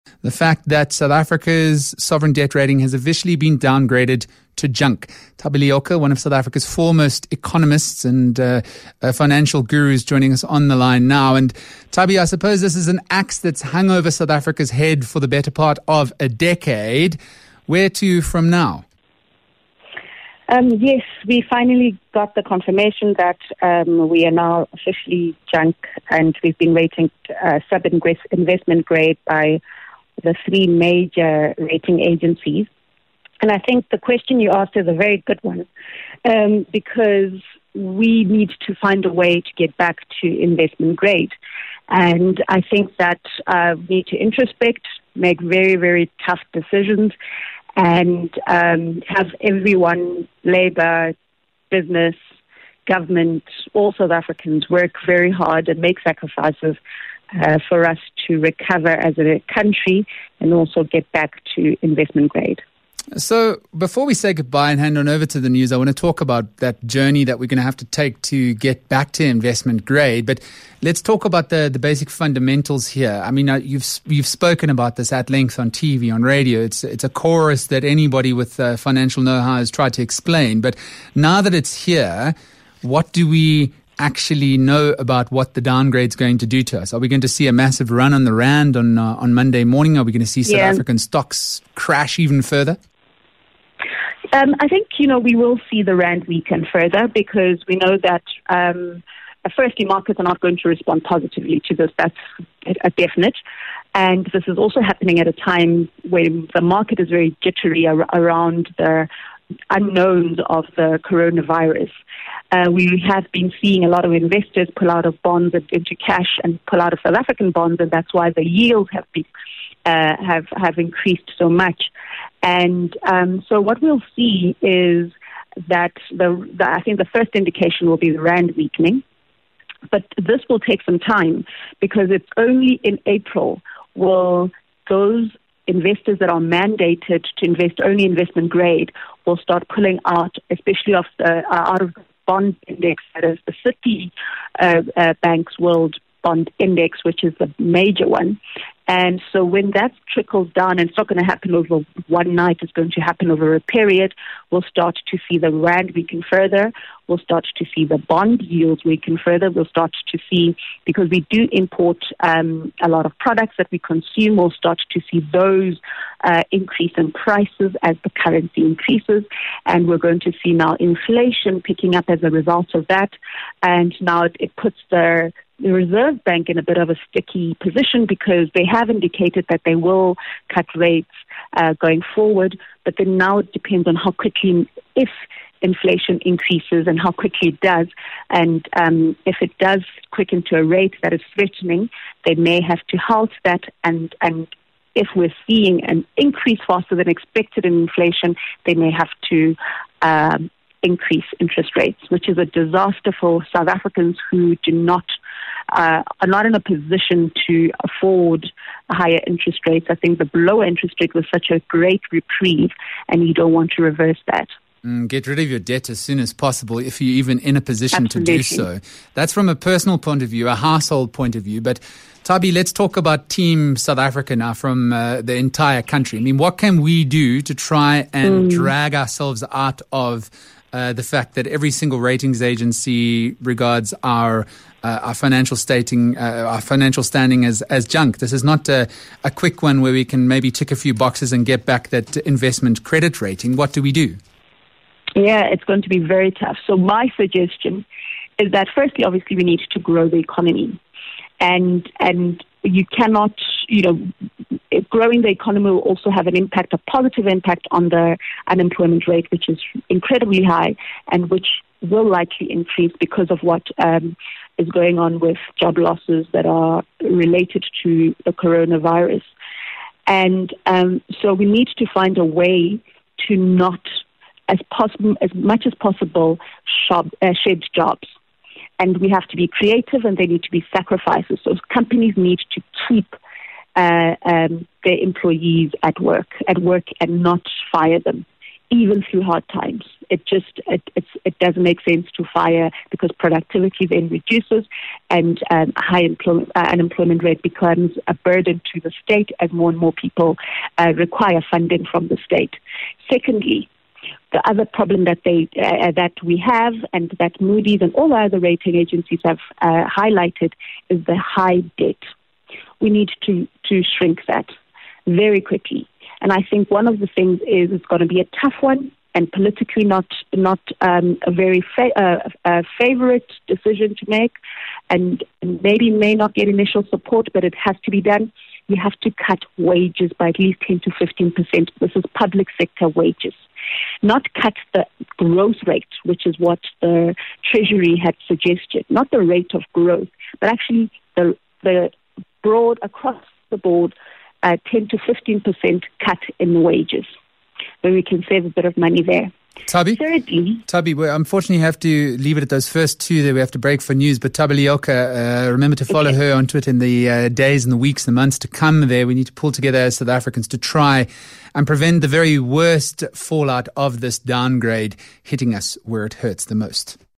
The fact that South Africa's sovereign debt rating has officially been downgraded to junk. Thabi Leoka, one of South Africa's foremost economists and financial gurus, joining us on the line now. And Thabi, I suppose this is an axe that's hung over South Africa's head for the better part of a decade. Where to from now? Yes, we finally got the confirmation that we are now officially junk, and we've been rating sub-investment grade by the three major rating agencies. And I think the question you asked is a very good one, because we need to find a way to get back to investment grade. And I think that we need to introspect, make very, very tough decisions, and have everyone, labor, business, government, all South Africans work very hard and make sacrifices for us to recover as a country and also get back to investment grade. So before we say goodbye and hand on over to the news, I want to talk about that journey that we're going to have to take to get back to investment grade. But let's talk about the basic fundamentals here. I mean, you've spoken about this at length on TV, on radio. It's a chorus that anybody with financial know-how has tried to explain. But now that it's here, what do we actually know about what the downgrade's going to do to us? Are we going to see a massive run on the rand on Monday morning? Are we going to see South African stocks crash even further? I think, we will see the rand weaken further, because we know that, firstly, markets are not going to respond positively to this. That's a definite. And this is also happening at a time when the market is very jittery around the unknowns of the coronavirus. We have been seeing a lot of investors pull out of bonds into cash and pull out of South African bonds, and that's why the yields have been have increased so much. And so what we'll see is that I think the first indication will be the rand weakening. But this will take some time, because it's only in April will those investors that are mandated to invest only investment grade will start pulling out, especially out of the bond index, that is the City Bank's World Bond Index, which is the major one. And so when that trickles down, and it's not going to happen over one night, it's going to happen over a period, we'll start to see the rand weaken further. We'll start to see the bond yields weaken further. We'll start to see, because we do import a lot of products that we consume, we'll start to see those increase in prices as the currency increases. And we're going to see now inflation picking up as a result of that. And now it puts the Reserve Bank in a bit of a sticky position, because they have indicated that they will cut rates going forward. But then now it depends on how quickly, if inflation increases and how quickly it does. And if it does quicken to a rate that is threatening, they may have to halt that. And if we're seeing an increase faster than expected in inflation, they may have to increase interest rates, which is a disaster for South Africans who are not in a position to afford higher interest rates. I think the lower interest rate was such a great reprieve, and you don't want to reverse that. Get rid of your debt as soon as possible, if you're even in a position to do so. That's from a personal point of view, a household point of view. But Thabi, let's talk about Team South Africa now, from the entire country. I mean, what can we do to try and drag ourselves out of the fact that every single ratings agency regards our financial standing as junk? This is not a quick one where we can maybe tick a few boxes and get back that investment credit rating. What do we do? Yeah, it's going to be very tough. So my suggestion is that, firstly, obviously, we need to grow the economy. And you cannot, growing the economy will also have a positive impact on the unemployment rate, which is incredibly high and which will likely increase because of what is going on with job losses that are related to the coronavirus. And so we need to find a way to not, as much as possible, shed jobs. And we have to be creative, and they need to be sacrifices. So companies need to keep their employees at work and not fire them. even through hard times. It doesn't make sense to fire because productivity then reduces and high unemployment rate becomes a burden to the state as more and more people require funding from the state. Secondly, the other problem that we have and that Moody's and all other rating agencies have highlighted is the high debt. We need to shrink that very quickly. And I think one of the things is it's going to be a tough one and politically not a very favorite decision to make, and maybe may not get initial support, but it has to be done. You have to cut wages by at least 10 to 15%. This is public sector wages. Not cut the growth rate, which is what the Treasury had suggested, not the rate of growth, but actually the broad, across the board, 10 to 15% cut in wages, where we can save a bit of money there. Tabi, we unfortunately have to leave it at those first two there. We have to break for news. But Tabi Leoka, remember to follow her on Twitter in the days and the weeks and the months to come there. We need to pull together as South Africans to try and prevent the very worst fallout of this downgrade hitting us where it hurts the most.